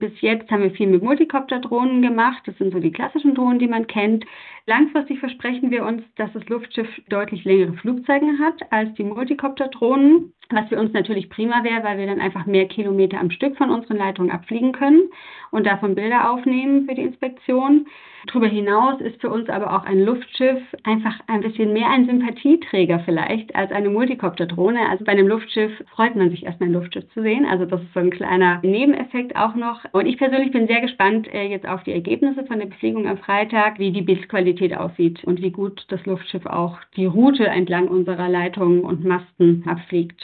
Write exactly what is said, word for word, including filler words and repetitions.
Bis jetzt haben wir viel mit Multicopter-Drohnen gemacht. Das sind so die klassischen Drohnen, die man kennt. Langfristig versprechen wir uns, dass das Luftschiff deutlich längere Flugzeuge hat als die Multicopter-Drohnen, was für uns natürlich prima wäre, weil wir dann einfach mehr Kilometer am Stück von unseren Leitungen abfliegen können und davon Bilder aufnehmen für die Inspektion. Darüber hinaus ist für uns aber auch ein Luftschiff einfach ein bisschen mehr ein Sympathieträger vielleicht als eine Multicopter-Drohne. Also bei einem Luftschiff freut man sich erstmal ein Luftschiff zu sehen. Also das ist so ein kleiner Nebeneffekt auch noch. Und ich persönlich bin sehr gespannt äh, jetzt auf die Ergebnisse von der Befliegung am Freitag, wie die Bildqualität aussieht und wie gut das Luftschiff auch die Route entlang unserer Leitungen und Masten abfliegt.